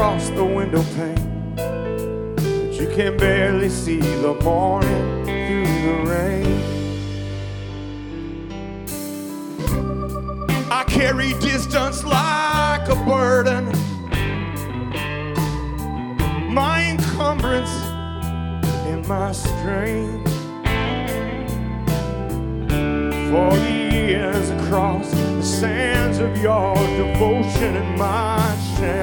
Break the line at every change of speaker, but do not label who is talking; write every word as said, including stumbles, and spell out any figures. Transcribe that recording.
across the window pane, but you can barely see the morning through the rain. I carry distance like a burden, my encumbrance and my strain. Forty years across the sands of your devotion and my shame.